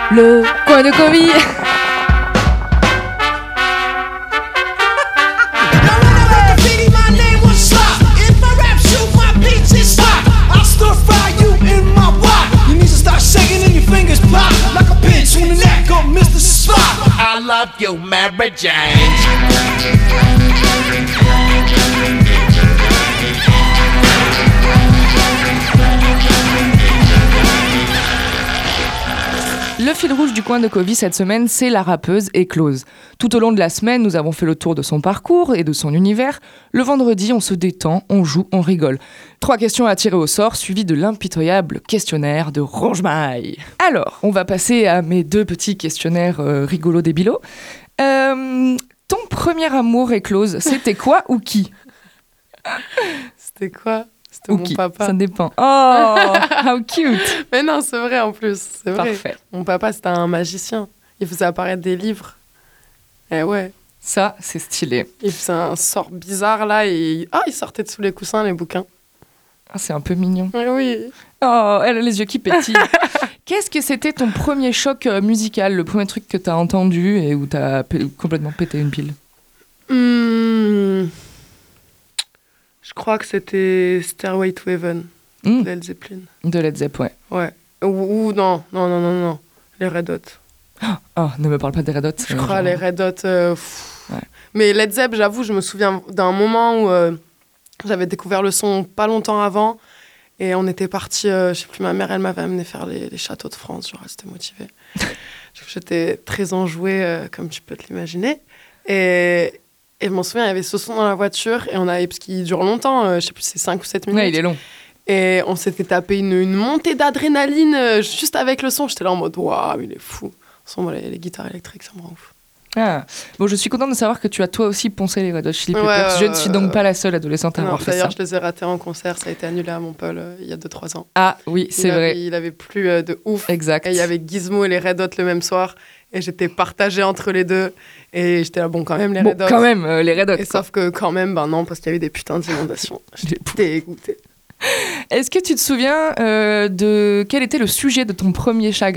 Le coin de Covid. I love you, Mary Jane. Le fil rouge du coin de Covid cette semaine, c'est la rappeuse Éclose. Tout au long de la semaine, nous avons fait le tour de son parcours et de son univers. Le vendredi, on se détend, on joue, on rigole. 3 questions à tirer au sort, suivies de l'impitoyable questionnaire de Ronge-Maille. Alors, on va passer à mes 2 petits questionnaires rigolos débilos. Ton premier amour, Éclose, c'était quoi ou qui ? C'était quoi ? C'était Ou mon qui ? papa. Ça dépend. Oh, how cute. Mais non, c'est vrai en plus. C'est vrai. Parfait. Mon papa, c'était un magicien. Il faisait apparaître des livres. Eh ouais. Ça, c'est stylé. Il faisait un sort bizarre là et il sortait de sous les coussins les bouquins. Ah, c'est un peu mignon. Oui, oui. Oh, elle a les yeux qui pétillent. Qu'est-ce que c'était ton premier choc musical, le premier truc que t'as entendu et où t'as complètement pété une pile ? Je crois que c'était Stairway to Heaven de Led Zeppelin. De Led Zepp, ouais. Ouais. Ou non. Les Red Hot. Oh, ne me parle pas des Red Hot. Je crois les Red Hot. Ouais. Mais Led Zepp, j'avoue, je me souviens d'un moment où j'avais découvert le son pas longtemps avant. Et on était partis, je sais plus, ma mère, elle m'avait amené faire les châteaux de France. Genre, elle s'était motivée. J'étais très enjouée, comme tu peux te l'imaginer. Et je m'en souviens, il y avait ce son dans la voiture. Et parce qu'il dure longtemps, je sais plus, c'est 5 ou 7 minutes. Ouais, il est long. Et on s'était tapé une montée d'adrénaline juste avec le son. J'étais là en mode, waouh, il est fou. Moi, les guitares électriques, ça me rend ouf. Ah. Bon, je suis contente de savoir que tu as toi aussi poncé les Red Hot Chili Peppers. Je ne suis donc pas la seule adolescente à avoir fait ça. D'ailleurs, je les ai ratés en concert. Ça a été annulé à Montpellier il y a 2-3 ans. Ah oui, c'est vrai. Il avait plu de ouf. Exact. Et il y avait Gizmo et les Red Hot le même soir. Et j'étais partagée entre les deux. Et j'étais là, quand même, les Red Hot. Quand même, les Red Hot. Et sauf que quand même, non, parce qu'il y avait des putains d'inondations. J'étais dégoûtée. Est-ce que tu te souviens de quel était le sujet de ton premier chagrin ?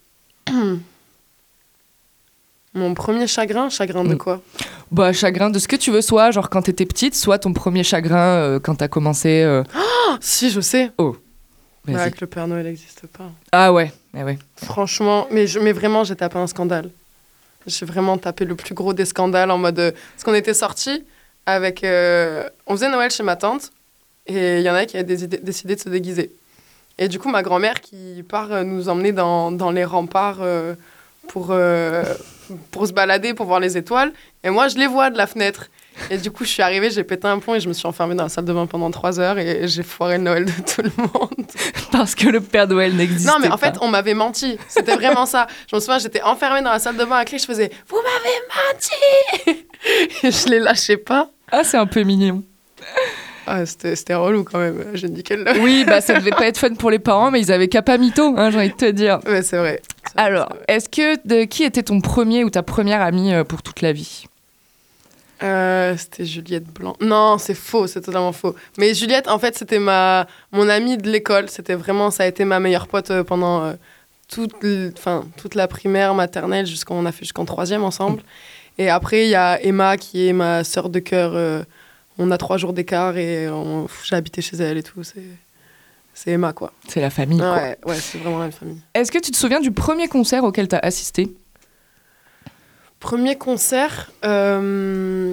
Mon premier chagrin de quoi ? Bah, chagrin de ce que tu veux, soit genre quand t'étais petite, soit ton premier chagrin quand t'as commencé... Si, je sais. Oh, vas-y. Avec le Père Noël n'existe pas. Ah ouais, ouais. Franchement, mais vraiment, j'ai tapé un scandale. J'ai vraiment tapé le plus gros des scandales en mode... Parce qu'on était sortis avec... on faisait Noël chez ma tante et il y en a qui avaient décidé de se déguiser. Et du coup, ma grand-mère qui part nous emmener dans les remparts pour se balader, pour voir les étoiles. Et moi, je les vois de la fenêtre. Et du coup, je suis arrivée, j'ai pété un plomb et je me suis enfermée dans la salle de bain pendant 3 heures et j'ai foiré le Noël de tout le monde. Parce que le Père Noël n'existait pas. Non, mais en fait, on m'avait menti. C'était vraiment ça. Je me souviens, j'étais enfermée dans la salle de bain avec lui, je faisais « Vous m'avez menti !» Et je les lâchais pas. Ah, c'est un peu mignon. Ah, c'était relou quand même. J'ai nickel là. Oui, bah ça devait pas être fun pour les parents, mais ils avaient qu'à pas mytho, hein, j'ai envie de te dire. Ouais, c'est vrai. Alors, est-ce que qui était ton premier ou ta première amie pour toute la vie ? C'était Juliette Blanc. Non, c'est faux, c'est totalement faux. Mais Juliette, en fait, c'était mon amie de l'école. Ça a été ma meilleure pote pendant toute la primaire, maternelle, on a fait jusqu'en 3e ensemble. Et après, il y a Emma qui est ma sœur de cœur. On a 3 jours d'écart et j'ai habité chez elle et tout. C'est Emma, quoi. C'est la famille, quoi. Ouais, c'est vraiment la famille. Est-ce que tu te souviens du premier concert auquel tu as assisté ? Premier concert, je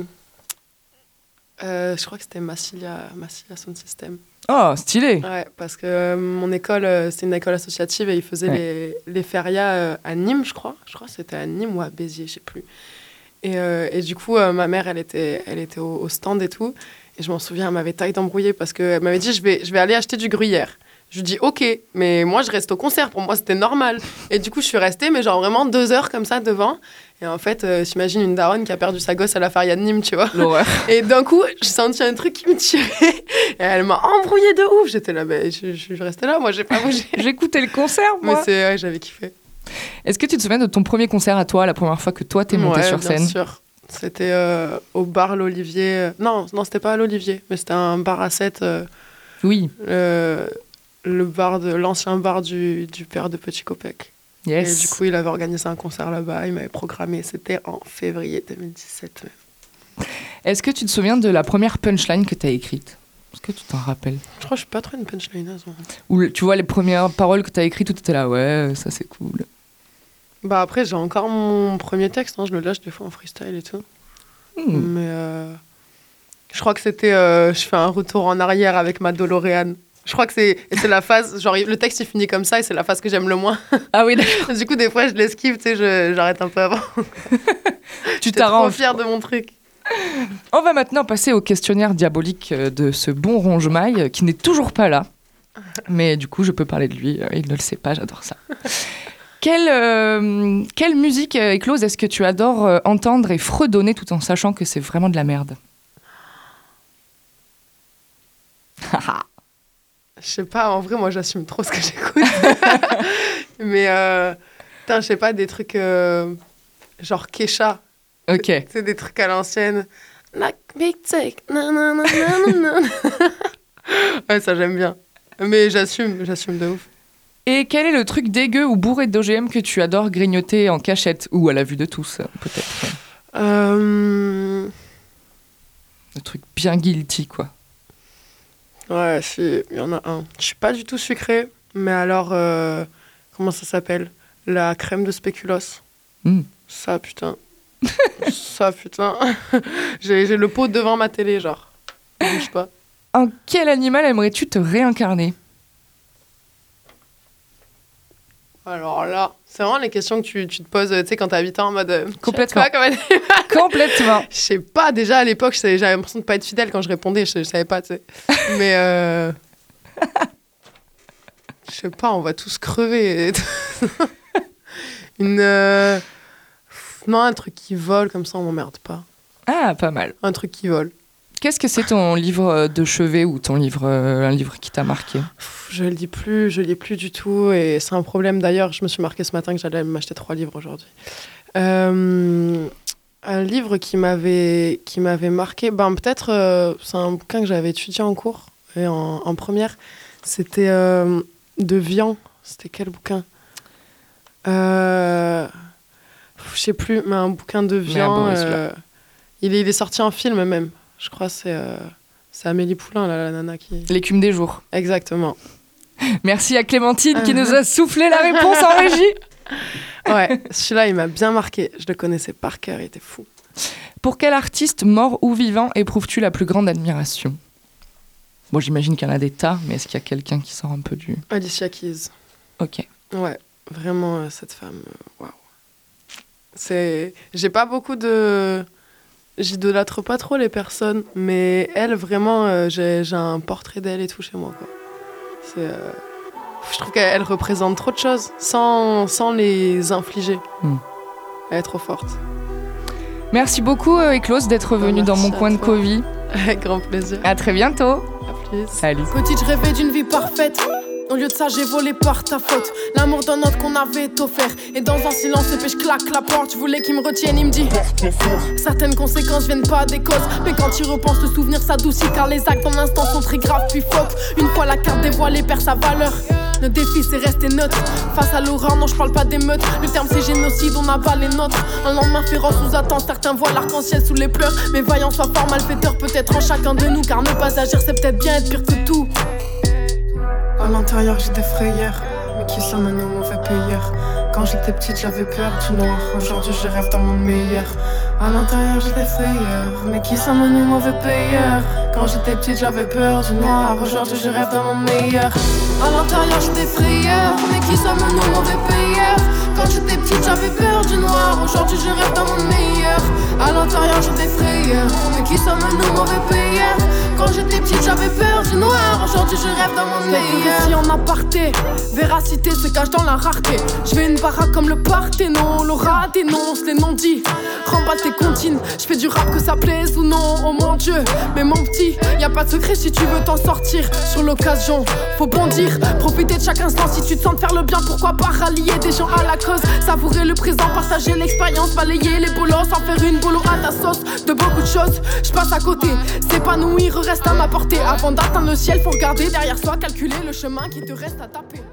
crois que c'était Massilia Sound System. Oh, stylé. Ouais, parce que mon école, c'est une école associative et ils faisaient les férias à Nîmes, je crois. Je crois que c'était à Nîmes ou à Béziers, je sais plus. Et du coup, ma mère, elle était au stand et tout. Et je m'en souviens, elle m'avait taille d'embrouiller parce qu'elle m'avait dit, je vais aller acheter du gruyère. Je lui dis, OK, mais moi, je reste au concert. Pour moi, c'était normal. Et du coup, je suis restée, mais genre vraiment 2 heures comme ça devant. Et en fait, j'imagine une daronne qui a perdu sa gosse à la feria de Nîmes, tu vois. L'horreur. Et d'un coup, j'ai senti un truc qui me tirait. Et elle m'a embrouillée de ouf. J'étais là, je restais là, moi, j'ai pas bougé. J'écoutais le concert, moi. Mais j'avais kiffé. Est-ce que tu te souviens de ton premier concert à toi, la première fois que toi, t'es montée sur scène ? Bien sûr. C'était au bar L'Olivier. Non, c'était pas à l'Olivier, mais c'était un bar à 7. Oui. L'ancien bar du père de Petit Copec. Yes. Et du coup, il avait organisé un concert là-bas, il m'avait programmé. C'était en février 2017 même. Est-ce que tu te souviens de la première punchline que tu as écrite ? Est-ce que tu t'en rappelles ? Je crois que je suis pas trop une punchlineuse. Ou tu vois les premières paroles que tu as écrites, tout était là, ouais, ça c'est cool. Bah après, j'ai encore mon premier texte, je le lâche des fois en freestyle et tout. Mais je crois que c'était je fais un retour en arrière avec ma DeLorean. Je crois que c'est la phase, genre le texte il finit comme ça et c'est la phase que j'aime le moins. Ah oui, d'accord. Du coup, des fois, je l'esquive, tu sais, j'arrête un peu avant. Tu t'arranges. J'étais trop fière de mon truc. On va maintenant passer au questionnaire diabolique de ce bon Ronge-Maille qui n'est toujours pas là. Mais du coup, je peux parler de lui. Il ne le sait pas, j'adore ça. Quelle musique, Éclose, est-ce que tu adores entendre et fredonner tout en sachant que c'est vraiment de la merde ? Je sais pas, en vrai, moi, j'assume trop ce que j'écoute. Mais, je sais pas, des trucs genre Kesha. Ok. C'est des trucs à l'ancienne. Like big take. Nanana. Ouais, ça, j'aime bien. Mais j'assume de ouf. Et quel est le truc dégueu ou bourré d'OGM que tu adores grignoter en cachette ou à la vue de tous, peut-être ? Le truc bien guilty, quoi. Ouais, si, il y en a un. Je suis pas du tout sucrée, mais alors, comment ça s'appelle ? La crème de spéculoos. Ça, putain. Ça, putain. J'ai le pot devant ma télé, genre. Je bouge pas. En quel animal aimerais-tu te réincarner ? Alors là, c'est vraiment les questions que tu te poses, tu sais, quand t'as 8 ans en mode... Complètement. Quoi, Complètement. Je sais pas, déjà à l'époque, j'avais l'impression de pas être fidèle quand je répondais, je savais pas, tu sais. Mais je sais pas, on va tous crever. Non, un truc qui vole, comme ça on m'emmerde pas. Ah, pas mal. Un truc qui vole. Qu'est-ce que c'est ton livre de chevet ou ton livre, un livre qui t'a marqué ? Je le lis plus du tout et c'est un problème. D'ailleurs, je me suis marqué ce matin que j'allais m'acheter 3 livres aujourd'hui. Un livre qui m'avait marqué, peut-être, c'est un bouquin que j'avais étudié en cours et en première. C'était de Vian. C'était quel bouquin ? Je sais plus, mais un bouquin de Vian. Il est sorti en film même. Je crois que c'est Amélie Poulain, la nana qui... L'écume des jours. Exactement. Merci à Clémentine qui nous a soufflé la réponse en régie. Ouais, celui-là, il m'a bien marqué. Je le connaissais par cœur, il était fou. Pour quel artiste, mort ou vivant, éprouves-tu la plus grande admiration ? Bon, j'imagine qu'il y en a des tas, mais est-ce qu'il y a quelqu'un qui sort un peu du... Alicia Keys. Ok. Ouais, vraiment, cette femme, waouh. J'ai pas beaucoup de... J'idolâtre pas trop les personnes, mais elle, vraiment, j'ai un portrait d'elle et tout chez moi, quoi. Je trouve qu'elle représente trop de choses sans les infliger. Elle est trop forte. Merci beaucoup, Éclose, d'être venue dans mon coin de Covy. Avec grand plaisir. À très bientôt. À plus. Salut. Petite, je rêvais d'une vie parfaite. Au lieu de ça, j'ai volé par ta faute. L'amour d'un autre qu'on avait offert. Et dans un silence épais, je claque la porte. Je voulais qu'il me retienne, il me dit certaines conséquences viennent pas des causes. Mais quand tu repenses, le souvenir s'adoucit. Car les actes dans l'instant sont très graves puis foques. Une fois la carte dévoilée, perd sa valeur. Le défi c'est rester neutre. Face à l'horreur, non je parle pas d'émeute. Le terme c'est génocide, on abat les nôtres. Un lendemain féroce nous attend. Certains voient l'arc-en-ciel sous les pleurs. Mais vaillant soit fort, malfaiteur peut-être en chacun de nous. Car ne pas agir c'est peut-être bien être pire que tout. À l'intérieur j'ai des frayeurs, mais qui sont maintenant mauvais payeurs. Quand j'étais petite j'avais peur du noir, aujourd'hui je rêve d'un monde meilleur. À l'intérieur j'ai des frayeurs, mais qui sont maintenant mauvais payeurs. Quand j'étais petite j'avais peur du noir, aujourd'hui je rêve d'un monde meilleur. À l'intérieur j'ai des frayeurs, mais qui sont maintenant mauvais payeurs. Quand j'étais petite j'avais peur du noir, aujourd'hui je rêve d'un monde meilleur. À l'intérieur j'ai des frayeurs, mais qui sont maintenant mauvais payeurs. Quand j'étais petite j'avais peur du noir, aujourd'hui je rêve d'un monde meilleur. Ici en aparté, véracité se cache dans la rareté. Je vais une baraque comme le Parthénon, l'aura dénonce les non-dits. Remballe tes comptines, je fais du rap que ça plaise ou non, oh mon Dieu. Mais mon petit, y a pas de secret si tu veux t'en sortir. Sur l'occasion, faut bondir, profiter de chaque instant. Si tu te sens de faire le bien, pourquoi pas rallier des gens à la cause. Savourer le présent, partager l'expérience, balayer les bolos, en faire une bolo à ta sauce. De beaucoup de choses, je passe à côté, s'épanouir reste à ma portée. Avant d'atteindre le ciel, faut regarder derrière soi, calculer le chemin qui te reste à taper.